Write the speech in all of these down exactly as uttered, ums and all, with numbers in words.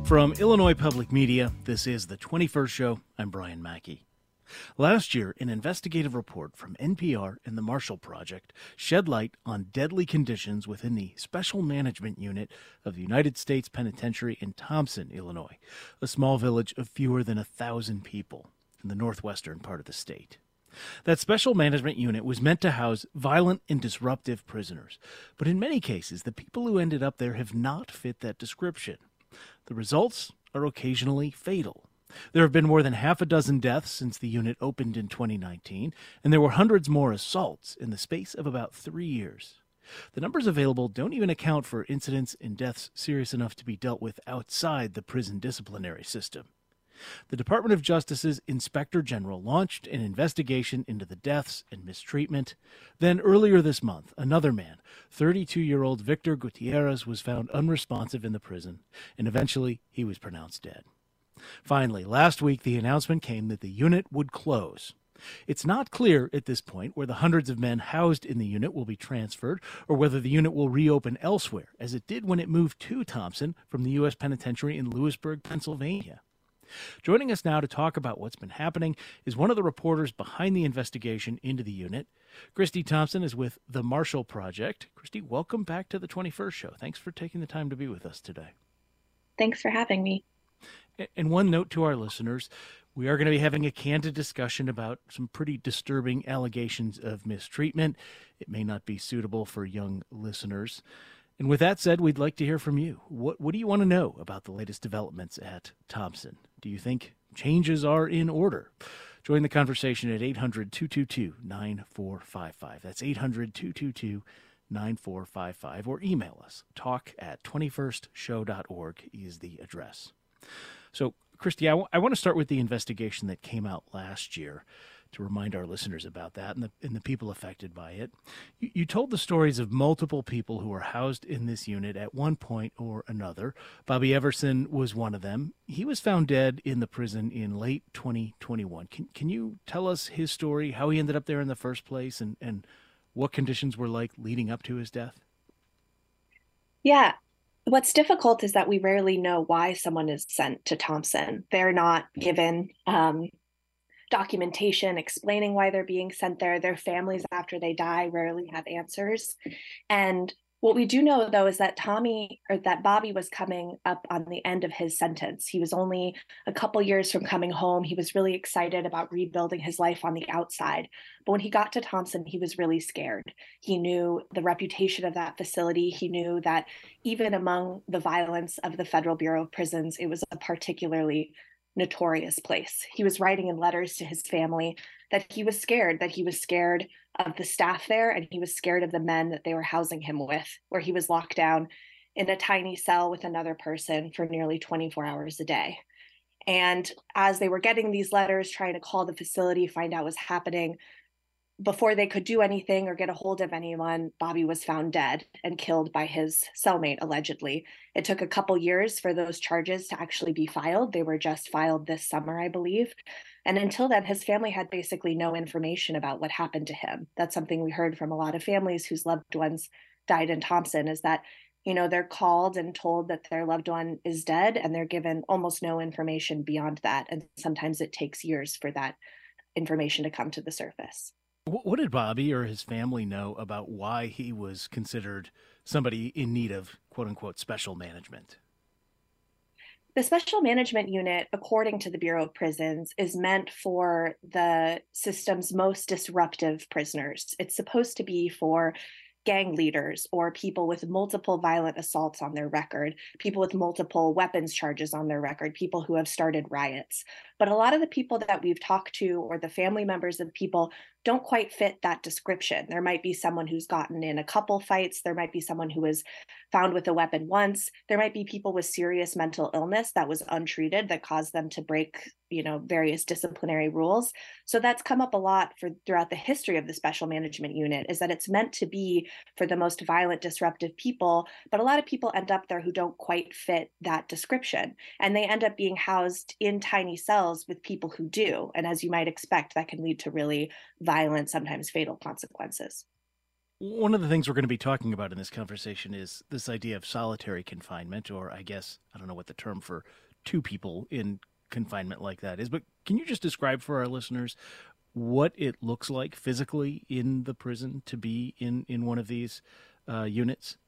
From Illinois Public Media, this is The twenty-first Show. I'm Brian Mackey. Last year, an investigative report from N P R and the Marshall Project shed light on deadly conditions within the Special Management Unit of the United States Penitentiary in Thompson, Illinois, a small village of fewer than a thousand people in the northwestern part of the state. That Special Management Unit was meant to house violent and disruptive prisoners, but in many cases, the people who ended up there have not fit that description. The results are occasionally fatal. There have been more than half a dozen deaths since the unit opened in twenty nineteen, and there were hundreds more assaults in the space of about three years. The numbers available don't even account for incidents and deaths serious enough to be dealt with outside the prison disciplinary system. The Department of Justice's Inspector General launched an investigation into the deaths and mistreatment. Then earlier this month, another man, thirty-two-year-old Victor Gutierrez, was found unresponsive in the prison, and eventually he was pronounced dead. Finally, last week, the announcement came that the unit would close. It's not clear at this point where the hundreds of men housed in the unit will be transferred or whether the unit will reopen elsewhere, as it did when it moved to Thompson from the U S Penitentiary in Lewisburg, Pennsylvania. Joining us now to talk about what's been happening is one of the reporters behind the investigation into the unit. Christy Thompson is with the Marshall Project. Christy, welcome back to the twenty-first Show. Thanks for taking the time to be with us today. Thanks for having me. And one note to our listeners, we are going to be having a candid discussion about some pretty disturbing allegations of mistreatment. It may not be suitable for young listeners. And with that said, we'd like to hear from you. What, what do you want to know about the latest developments at Thompson? Do you think changes are in order? Join the conversation at eight hundred, two two two, nine four five five. That's eight hundred, two two two, nine four five five. Or email us. Talk at twenty-first show dot org is the address. So, Christy, I, w- I want to start with the investigation that came out last year to remind our listeners about that and the, and the people affected by it. You, you told the stories of multiple people who were housed in this unit at one point or another. Bobby Everson was one of them. He was found dead in the prison in late twenty twenty-one. Can, can you tell us his story, how he ended up there in the first place, and, and what conditions were like leading up to his death? Yeah. What's difficult is that we rarely know why someone is sent to Thompson. They're not given um, documentation explaining why they're being sent there. Their families, after they die, rarely have answers. And what we do know, though, is that Tommy or that Bobby was coming up on the end of his sentence. He was only a couple years from coming home. He was really excited about rebuilding his life on the outside. But when he got to Thompson, he was really scared. He knew the reputation of that facility. He knew that even among the violence of the Federal Bureau of Prisons, it was a particularly notorious place. He was writing in letters to his family that he was scared, that he was scared of the staff there, and he was scared of the men that they were housing him with, where he was locked down in a tiny cell with another person for nearly twenty-four hours a day. And as they were getting these letters, trying to call the facility, find out what's happening, before they could do anything or get a hold of anyone, Bobby was found dead and killed by his cellmate, allegedly. It took a couple years for those charges to actually be filed. They were just filed this summer, I believe. And until then, his family had basically no information about what happened to him. That's something we heard from a lot of families whose loved ones died in Thompson, is that, you know, they're called and told that their loved one is dead, and they're given almost no information beyond that. And sometimes it takes years for that information to come to the surface. What did Bobby or his family know about why he was considered somebody in need of, quote unquote, special management? The Special Management Unit, according to the Bureau of Prisons, is meant for the system's most disruptive prisoners. It's supposed to be for gang leaders or people with multiple violent assaults on their record, people with multiple weapons charges on their record, people who have started riots. But a lot of the people that we've talked to or the family members of people don't quite fit that description. There might be someone who's gotten in a couple fights. There might be someone who was found with a weapon once. There might be people with serious mental illness that was untreated that caused them to break, you know, various disciplinary rules. So that's come up a lot for throughout the history of the Special Management Unit, is that it's meant to be for the most violent, disruptive people. But a lot of people end up there who don't quite fit that description. And they end up being housed in tiny cells with people who do. And as you might expect, that can lead to really violent, sometimes fatal consequences. One of the things we're going to be talking about in this conversation is this idea of solitary confinement, or I guess, I don't know what the term for two people in confinement like that is, but can you just describe for our listeners what it looks like physically in the prison to be in, in one of these uh, units?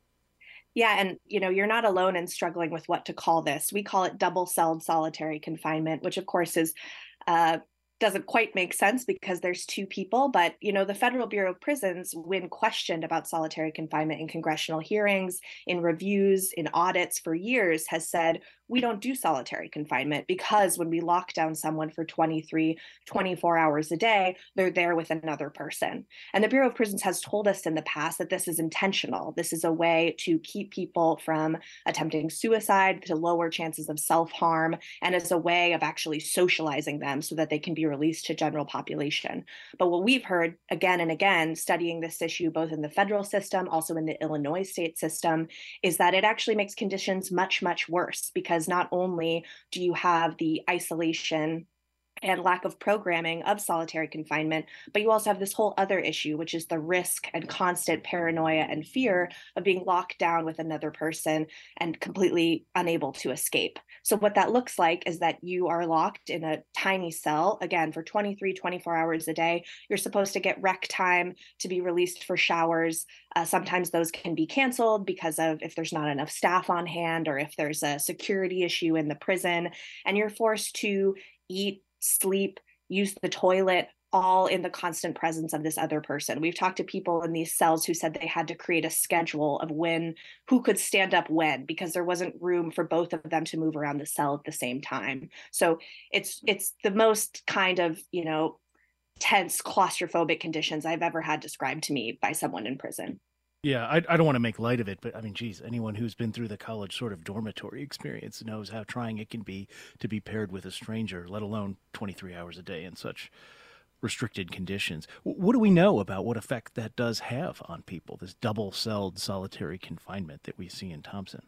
Yeah, and you know, you're not alone in struggling with what to call this. We call it double-celled solitary confinement, which of course is uh, doesn't quite make sense because there's two people. But you know, the Federal Bureau of Prisons, when questioned about solitary confinement in congressional hearings, in reviews, in audits for years, has said we don't do solitary confinement because when we lock down someone for twenty-three, twenty-four hours a day, they're there with another person. And the Bureau of Prisons has told us in the past that this is intentional. This is a way to keep people from attempting suicide, to lower chances of self-harm, and as a way of actually socializing them so that they can be released to general population. But what we've heard again and again, studying this issue both in the federal system, also in the Illinois state system, is that it actually makes conditions much, much worse because not only do you have the isolation and lack of programming of solitary confinement, but you also have this whole other issue, which is the risk and constant paranoia and fear of being locked down with another person and completely unable to escape. So what that looks like is that you are locked in a tiny cell, again, for twenty-three, twenty-four hours a day. You're supposed to get rec time to be released for showers. Uh, sometimes those can be canceled because of if there's not enough staff on hand or if there's a security issue in the prison, and you're forced to eat, sleep, use the toilet, all in the constant presence of this other person. We've talked to people in these cells who said they had to create a schedule of when, who could stand up when, because there wasn't room for both of them to move around the cell at the same time. So it's it's the most kind of, you know, tense claustrophobic conditions I've ever had described to me by someone in prison. Yeah, I, I don't want to make light of it, but I mean, geez, anyone who's been through the college sort of dormitory experience knows how trying it can be to be paired with a stranger, let alone twenty-three hours a day in such restricted conditions. What do we know about what effect that does have on people, this double-celled solitary confinement that we see in Thompson?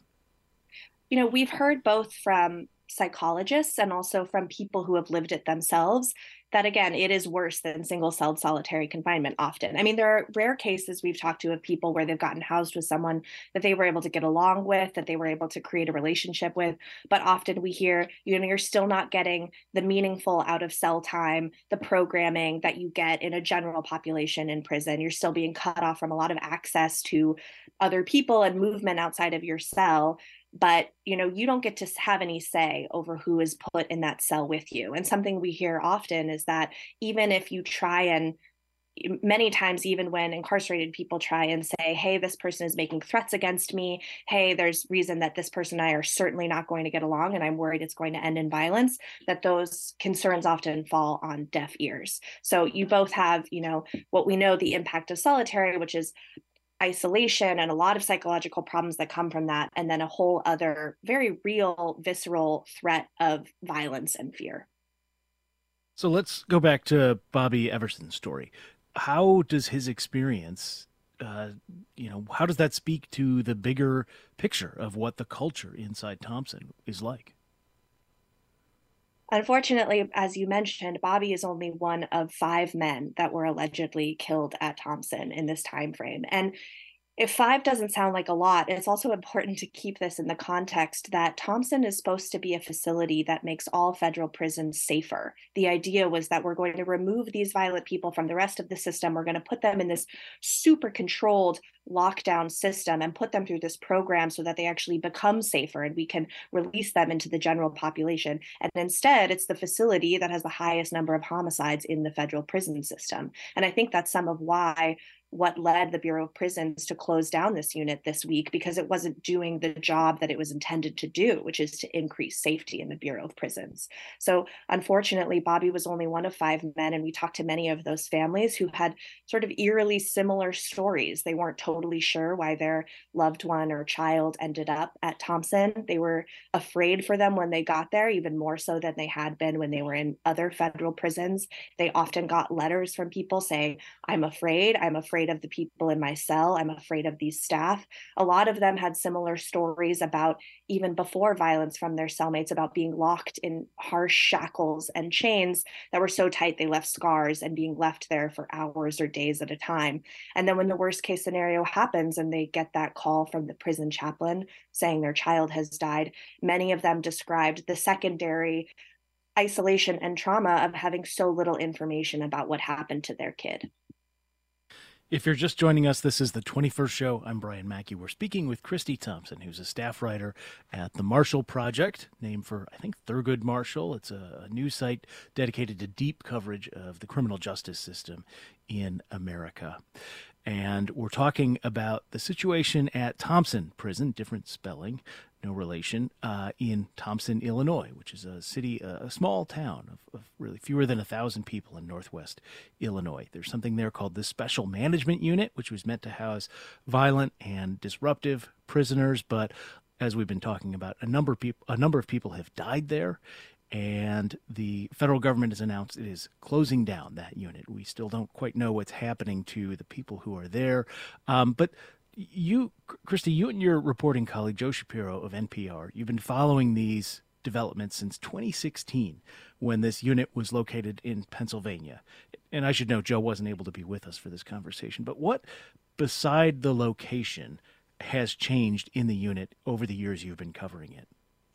You know, we've heard both from psychologists and also from people who have lived it themselves that, again, it is worse than single-celled solitary confinement often. I mean, there are rare cases we've talked to of people where they've gotten housed with someone that they were able to get along with, that they were able to create a relationship with. But often we hear, you know, you're still not getting the meaningful out of cell time, the programming that you get in a general population in prison. You're still being cut off from a lot of access to other people and movement outside of your cell. But you know, you don't get to have any say over who is put in that cell with you. And something we hear often is that even if you try and many times, even when incarcerated people try and say, hey, this person is making threats against me, hey, there's reason that this person and I are certainly not going to get along and I'm worried it's going to end in violence, that those concerns often fall on deaf ears. So you both have, you know, what we know the impact of solitary, which is isolation and a lot of psychological problems that come from that, and then a whole other very real, visceral threat of violence and fear. So let's go back to Bobby Everson's story. How does his experience, uh, you know, how does that speak to the bigger picture of what the culture inside Thompson is like? Unfortunately, as you mentioned, Bobby is only one of five men that were allegedly killed at Thompson in this time frame. And if five doesn't sound like a lot, it's also important to keep this in the context that Thompson is supposed to be a facility that makes all federal prisons safer. The idea was that we're going to remove these violent people from the rest of the system. We're going to put them in this super controlled lockdown system and put them through this program so that they actually become safer and we can release them into the general population. And instead, it's the facility that has the highest number of homicides in the federal prison system. And I think that's some of why what led the Bureau of Prisons to close down this unit this week, because it wasn't doing the job that it was intended to do, which is to increase safety in the Bureau of Prisons. So unfortunately, Bobby was only one of five men, and we talked to many of those families who had sort of eerily similar stories. They weren't totally sure why their loved one or child ended up at Thompson. They were afraid for them when they got there, even more so than they had been when they were in other federal prisons. They often got letters from people saying, I'm afraid, I'm afraid afraid of the people in my cell. I'm afraid of these staff. A lot of them had similar stories about, even before violence from their cellmates, about being locked in harsh shackles and chains that were so tight they left scars and being left there for hours or days at a time. And then when the worst case scenario happens and they get that call from the prison chaplain saying their child has died, many of them described the secondary isolation and trauma of having so little information about what happened to their kid. If you're just joining us, this is the twenty-first show. I'm Brian Mackey. We're speaking with Christy Thompson, who's a staff writer at the Marshall Project, named for, I think, Thurgood Marshall. It's a news site dedicated to deep coverage of the criminal justice system in America. And we're talking about the situation at Thompson Prison, different spelling, no relation, uh, in Thompson, Illinois, which is a city, a small town of, of really fewer than a thousand people in northwest Illinois. There's something there called the Special Management Unit, which was meant to house violent and disruptive prisoners. But as we've been talking about, a number of people, a number of people have died there. And the federal government has announced it is closing down that unit. We still don't quite know what's happening to the people who are there. Um, but you, Christy, you and your reporting colleague, Joe Shapiro of N P R, you've been following these developments since twenty sixteen, when this unit was located in Pennsylvania. And I should note, Joe wasn't able to be with us for this conversation. But what, beside the location, has changed in the unit over the years you've been covering it?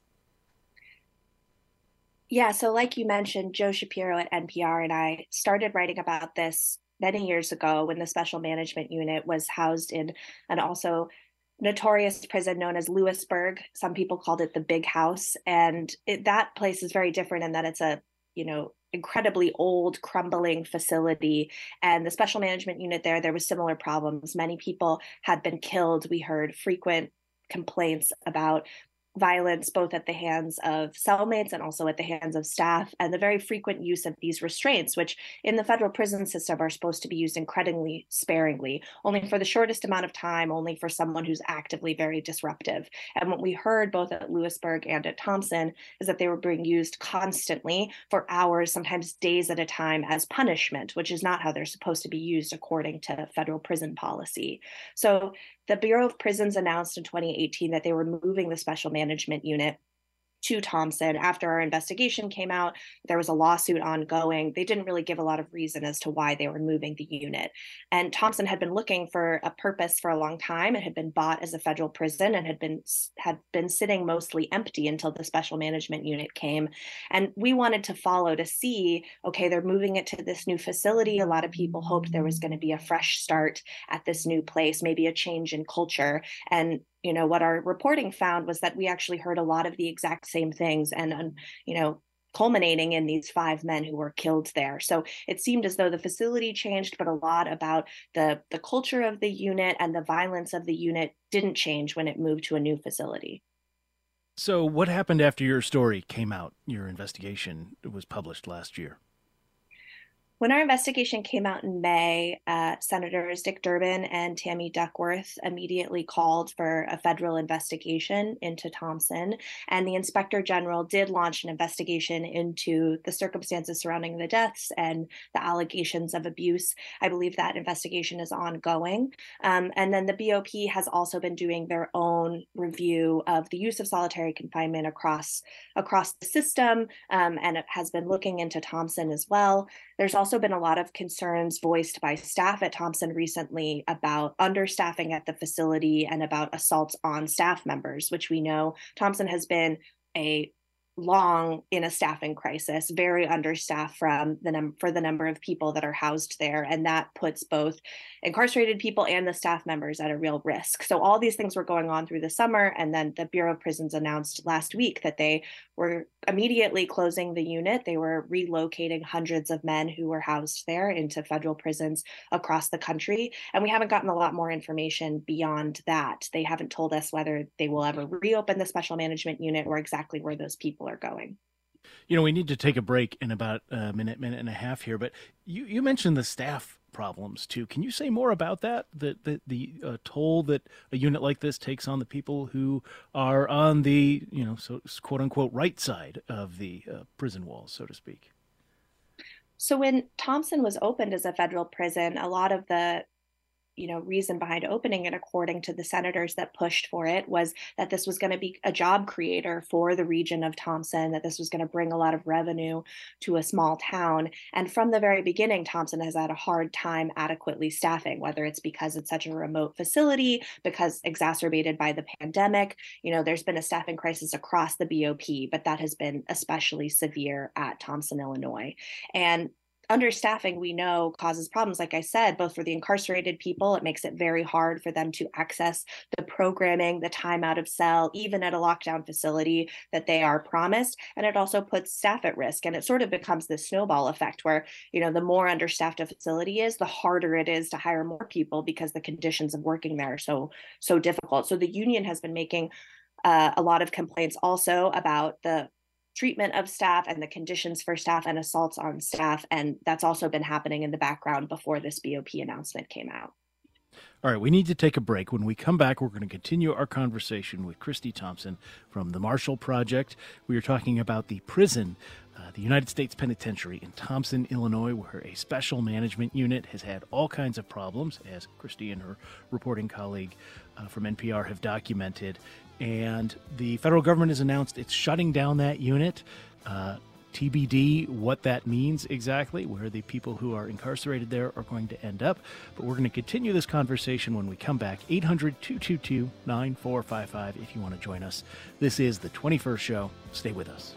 Yeah, so like you mentioned, Joe Shapiro at N P R and I started writing about this many years ago when the Special Management Unit was housed in an also notorious prison known as Lewisburg. Some people called it the Big House. And it, that place is very different in that it's a, you know, incredibly old, crumbling facility. And the Special Management Unit there, there was similar problems. Many people had been killed. We heard frequent complaints about violence, both at the hands of cellmates and also at the hands of staff, and the very frequent use of these restraints, which in the federal prison system are supposed to be used incredibly sparingly, only for the shortest amount of time, only for someone who's actively very disruptive. And what we heard both at Lewisburg and at Thompson is that they were being used constantly for hours, sometimes days at a time, as punishment, which is not how they're supposed to be used according to federal prison policy. So the Bureau of Prisons announced in twenty eighteen that they were moving the Special Management Unit to Thompson. After our investigation came out, there was a lawsuit ongoing. They didn't really give a lot of reason as to why they were moving the unit. And Thompson had been looking for a purpose for a long time. It had been bought as a federal prison and had been had been sitting mostly empty until the Special Management Unit came. And we wanted to follow to see, okay, they're moving it to this new facility. A lot of people hoped there was going to be a fresh start at this new place, maybe a change in culture. And you know, what our reporting found was that we actually heard a lot of the exact same things, and, um, you know, culminating in these five men who were killed there. So it seemed as though the facility changed, but a lot about the, the culture of the unit and the violence of the unit didn't change when it moved to a new facility. So what happened after your story came out, your investigation was published last year? When our investigation came out in May, uh, Senators Dick Durbin and Tammy Duckworth immediately called for a federal investigation into Thompson, and the Inspector General did launch an investigation into the circumstances surrounding the deaths and the allegations of abuse. I believe that investigation is ongoing. Um, and then the B O P has also been doing their own review of the use of solitary confinement across, across the system, um, and it has been looking into Thompson as well. There's also been a lot of concerns voiced by staff at Thompson recently about understaffing at the facility and about assaults on staff members, which we know Thompson has been a long in a staffing crisis, very understaffed from the num- for the number of people that are housed there. And that puts both incarcerated people and the staff members at a real risk. So all these things were going on through the summer. And then the Bureau of Prisons announced last week that they were immediately closing the unit. They were relocating hundreds of men who were housed there into federal prisons across the country. And we haven't gotten a lot more information beyond that. They haven't told us whether they will ever reopen the Special Management Unit or exactly where those people are going. You know, we need to take a break in about a minute, minute and a half here, but you, you mentioned the staff problems too. Can you say more about that? The the, the uh, toll that a unit like this takes on the people who are on the, you know, so quote unquote right side of the uh, prison walls, so to speak. So when Thompson was opened as a federal prison, a lot of the you know, reason behind opening it, according to the senators that pushed for it, was that this was going to be a job creator for the region of Thompson, that this was going to bring a lot of revenue to a small town. And from the very beginning, Thompson has had a hard time adequately staffing, whether it's because it's such a remote facility, because exacerbated by the pandemic. You know, there's been a staffing crisis across the B O P, but that has been especially severe at Thompson, Illinois. And understaffing, we know, causes problems, like I said, both for the incarcerated people. It makes it very hard for them to access the programming, the time out of cell, even at a lockdown facility that they are promised. And it also puts staff at risk. And it sort of becomes this snowball effect where, you know, the more understaffed a facility is, the harder it is to hire more people because the conditions of working there are so, so difficult. So the union has been making uh, a lot of complaints also about the treatment of staff and the conditions for staff and assaults on staff. And that's also been happening in the background before this B O P announcement came out. All right, we need to take a break. When we come back, we're going to continue our conversation with Christy Thompson from the Marshall Project. We are talking about the prison, uh, the United States Penitentiary in Thompson, Illinois, where a special management unit has had all kinds of problems, as Christy and her reporting colleague uh, from N P R have documented. And the federal government has announced it's shutting down that unit. Uh, T B D what that means exactly, where the people who are incarcerated there are going to end up. But we're going to continue this conversation when we come back. eight hundred, two two two, nine four five five if you want to join us. This is the twenty-first Show. Stay with us.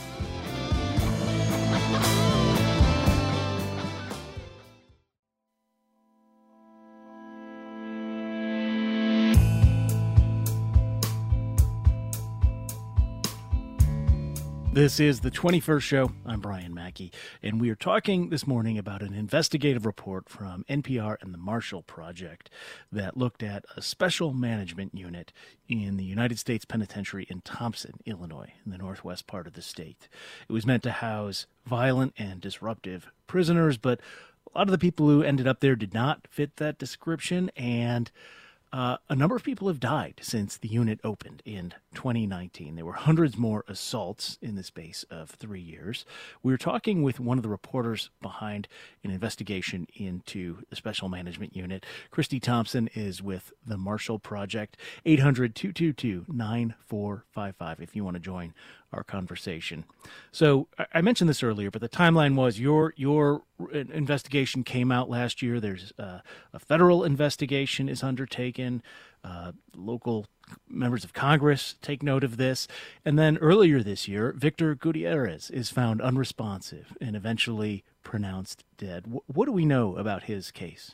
This is the twenty-first Show. I'm Brian Mackey, and we are talking this morning about an investigative report from N P R and the Marshall Project that looked at a special management unit in the United States Penitentiary in Thompson, Illinois, in the northwest part of the state. It was meant to house violent and disruptive prisoners, but a lot of the people who ended up there did not fit that description, and Uh, a number of people have died since the unit opened in twenty nineteen. There were hundreds more assaults in the space of three years. We were talking with one of the reporters behind an investigation into the Special Management Unit. Christy Thompson is with the Marshall Project. eight hundred, two two two, nine four five five if you want to join our conversation. So I mentioned this earlier, but the timeline was your your investigation came out last year. There's uh, a federal investigation is undertaken. Uh, local members of Congress take note of this. And then earlier this year, Victor Gutierrez is found unresponsive and eventually pronounced dead. W- what do we know about his case?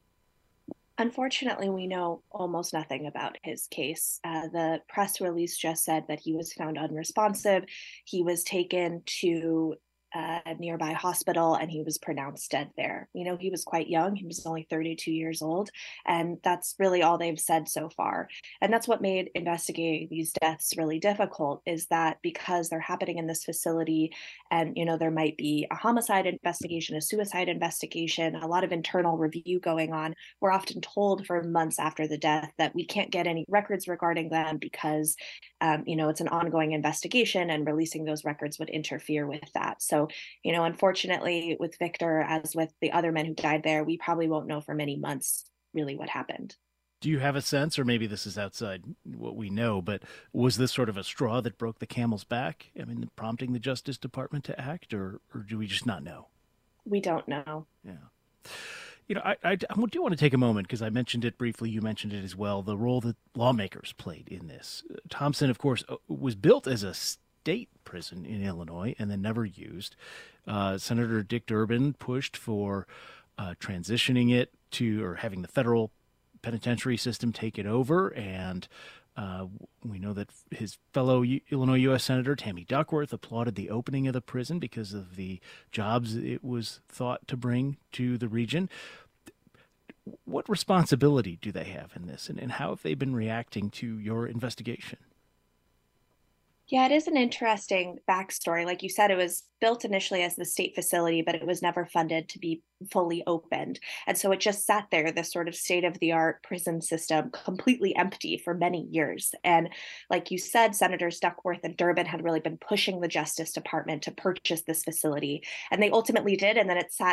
Unfortunately, we know almost nothing about his case. Uh, the press release just said that he was found unresponsive. He was taken to uh, a nearby hospital and he was pronounced dead there. You know, he was quite young. He was only thirty-two years old. And that's really all they've said so far. And that's what made investigating these deaths really difficult, is that because they're happening in this facility and, you know, there might be a homicide investigation, a suicide investigation, a lot of internal review going on. We're often told for months after the death that we can't get any records regarding them because, um, you know, it's an ongoing investigation and releasing those records would interfere with that. So, you know, unfortunately, with Victor, as with the other men who died there, we probably won't know for many months really what happened. Do you have a sense, or maybe this is outside what we know, but was this sort of a straw that broke the camel's back? I mean, prompting the Justice Department to act, or, or do we just not know? We don't know. Yeah. You know, I, I, I do want to take a moment, because I mentioned it briefly, you mentioned it as well, the role that lawmakers played in this. Thompson, of course, was built as a state prison in Illinois and then never used. Uh, Senator Dick Durbin pushed for uh, transitioning it to, or having the federal penitentiary system take it over, and uh, we know that his fellow U- Illinois U S Senator Tammy Duckworth applauded the opening of the prison because of the jobs it was thought to bring to the region. What responsibility do they have in this, and, and how have they been reacting to your investigation? Yeah, it is an interesting backstory. Like you said, it was built initially as the state facility, but it was never funded to be fully opened. And so it just sat there, this sort of state-of-the-art prison system, completely empty for many years. And like you said, Senators Duckworth and Durbin had really been pushing the Justice Department to purchase this facility. And they ultimately did. And then it sat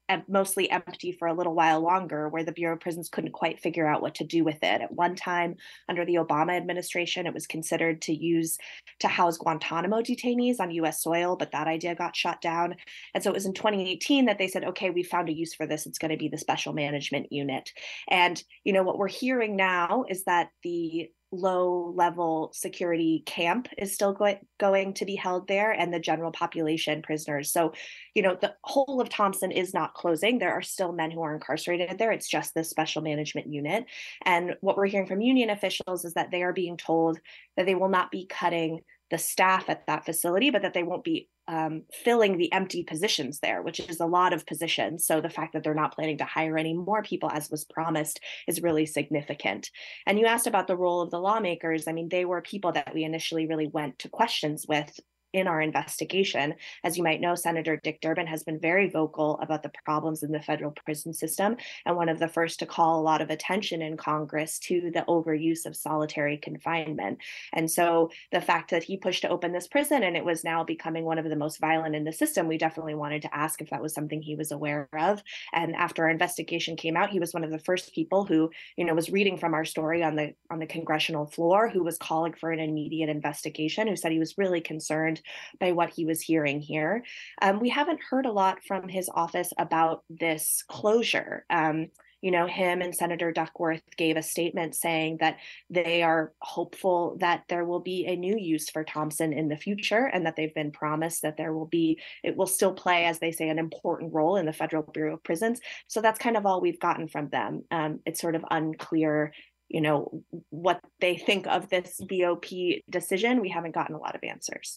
mostly empty for a little while longer, where the Bureau of Prisons couldn't quite figure out what to do with it. At one time, under the Obama administration, it was considered to use to house Guantanamo detainees on U S soil, but that idea got shot down. And so it was in twenty eighteen that they said, okay, we found a use for this. It's going to be the Special Management Unit. And, you know, what we're hearing now is that the low level security camp is still go- going to be held there, and the general population prisoners. So, you know, the whole of Thompson is not closing. There are still men who are incarcerated there. It's just the Special Management Unit. And what we're hearing from union officials is that they are being told that they will not be cutting the staff at that facility, but that they won't be um, filling the empty positions there, which is a lot of positions. So the fact that they're not planning to hire any more people, as was promised, is really significant. And you asked about the role of the lawmakers. I mean, they were people that we initially really went to questions with in our investigation. As you might know, Senator Dick Durbin has been very vocal about the problems in the federal prison system, and one of the first to call a lot of attention in Congress to the overuse of solitary confinement. And so the fact that he pushed to open this prison and it was now becoming one of the most violent in the system, we definitely wanted to ask if that was something he was aware of. And after our investigation came out, he was one of the first people who, you know, was reading from our story on the on the congressional floor, who was calling for an immediate investigation, who said he was really concerned by what he was hearing here. Um, we haven't heard a lot from his office about this closure. Um, you know, him and Senator Duckworth gave a statement saying that they are hopeful that there will be a new use for Thompson in the future, and that they've been promised that there will be, it will still play, as they say, an important role in the Federal Bureau of Prisons. So that's kind of all we've gotten from them. Um, it's sort of unclear, you know, what they think of this B O P decision. We haven't gotten a lot of answers.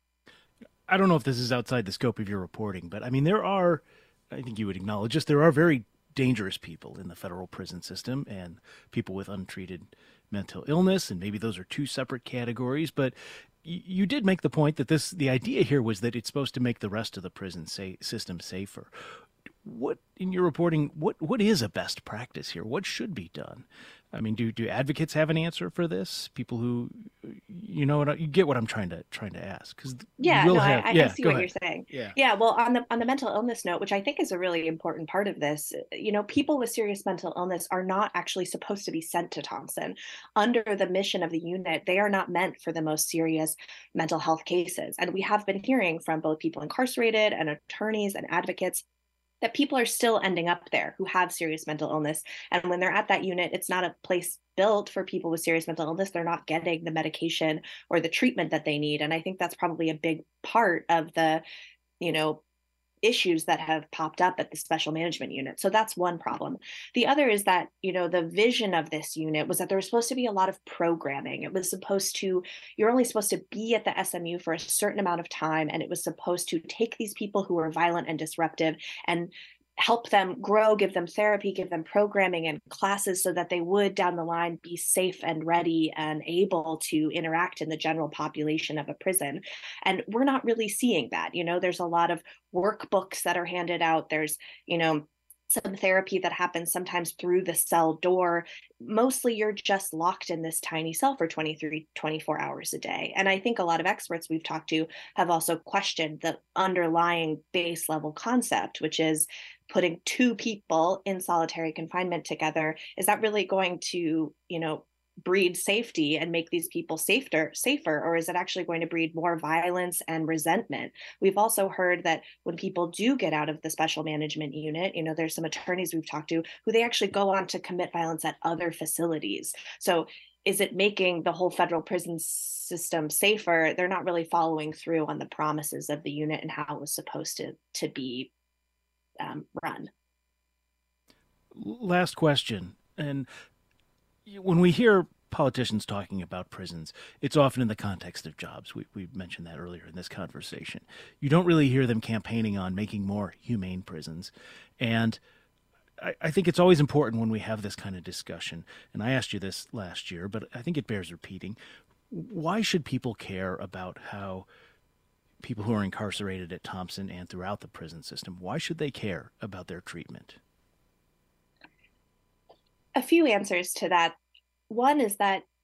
I don't know if this is outside the scope of your reporting, but I mean, there are, I think you would acknowledge this, there are very dangerous people in the federal prison system and people with untreated mental illness, and maybe those are two separate categories. But y- you did make the point that this, the idea here was that it's supposed to make the rest of the prison sa- system safer. What, in your reporting, what what is a best practice here? What should be done? I mean, do do advocates have an answer for this? People who, you know, what you get what I'm trying to trying to ask, because Yeah, we'll no, have. I, Yeah, I see go what ahead. you're saying. Yeah. Yeah, well, on the on the mental illness note, which I think is a really important part of this, you know, people with serious mental illness are not actually supposed to be sent to Thompson. Under the mission of the unit, they are not meant for the most serious mental health cases. And we have been hearing from both people incarcerated and attorneys and advocates that people are still ending up there who have serious mental illness. And when they're at that unit, it's not a place built for people with serious mental illness. They're not getting the medication or the treatment that they need. And I think that's probably a big part of the, you know, issues that have popped up at the Special Management Unit. So that's one problem. The other is that, you know, the vision of this unit was that there was supposed to be a lot of programming. It was supposed to, you're only supposed to be at the S M U for a certain amount of time, and it was supposed to take these people who are violent and disruptive and help them grow, give them therapy, give them programming and classes so that they would down the line be safe and ready and able to interact in the general population of a prison. And we're not really seeing that. You know, there's a lot of workbooks that are handed out. There's, you know, some therapy that happens sometimes through the cell door. Mostly you're just locked in this tiny cell for twenty-three, twenty-four hours a day. And I think a lot of experts we've talked to have also questioned the underlying base level concept, which is putting two people in solitary confinement together. Is that really going to, you know, breed safety and make these people safer safer or is it actually going to breed more violence and resentment? We've also heard that when people do get out of the Special Management Unit, you know, there's some attorneys we've talked to who they actually go on to commit violence at other facilities. So is it making the whole federal prison system safer? They're not really following through on the promises of the unit and how it was supposed to to be um, run. Last question. And when we hear politicians talking about prisons, it's often in the context of jobs. We, we mentioned that earlier in this conversation. You don't really hear them campaigning on making more humane prisons. And I, I think it's always important when we have this kind of discussion, and I asked you this last year, but I think it bears repeating. Why should people care about how people who are incarcerated at Thompson and throughout the prison system, why should they care about their treatment? A few answers to that. One is that,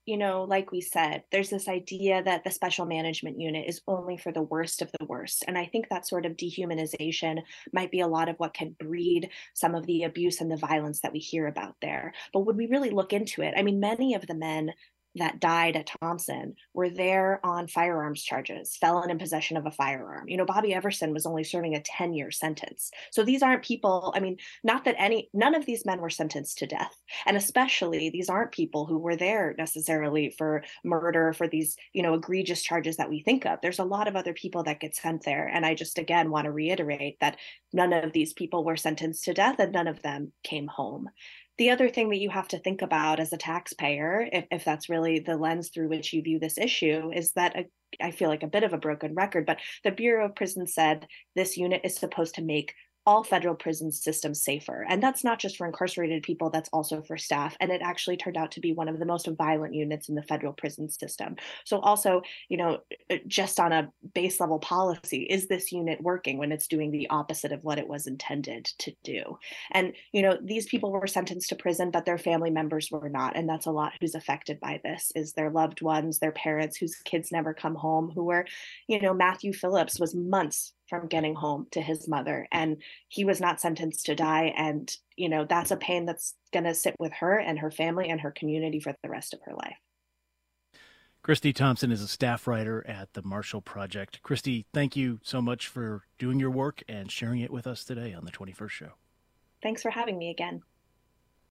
you know, like we said, there's this idea that the special management unit is only for the worst of the worst. And I think that sort of dehumanization might be a lot of what can breed some of the abuse and the violence that we hear about there. But would we really look into it? I mean, many of the men that died at Thompson were there on firearms charges, felon in possession of a firearm. You know, Bobby Everson was only serving a ten year sentence. So these aren't people, I mean, not that any, none of these men were sentenced to death. And especially these aren't people who were there necessarily for murder, for these, you know, egregious charges that we think of. There's a lot of other people that get sent there. And I just, again, want to reiterate that none of these people were sentenced to death and none of them came home. The other thing that you have to think about as a taxpayer, if, if that's really the lens through which you view this issue, is that a, I feel like a bit of a broken record, but the Bureau of Prisons said this unit is supposed to make all federal prison systems safer. And that's not just for incarcerated people, that's also for staff. And it actually turned out to be one of the most violent units in the federal prison system. So also, you know, just on a base level policy, is this unit working when it's doing the opposite of what it was intended to do? And, you know, these people were sentenced to prison, but their family members were not. And that's a lot who's affected by this, is their loved ones, their parents whose kids never come home, who were, you know, Matthew Phillips was months from getting home to his mother, and he was not sentenced to die. And, you know, that's a pain that's going to sit with her and her family and her community for the rest of her life. Christy Thompson is a staff writer at the Marshall Project. Christy, thank you so much for doing your work and sharing it with us today on the twenty-first Show. Thanks for having me again.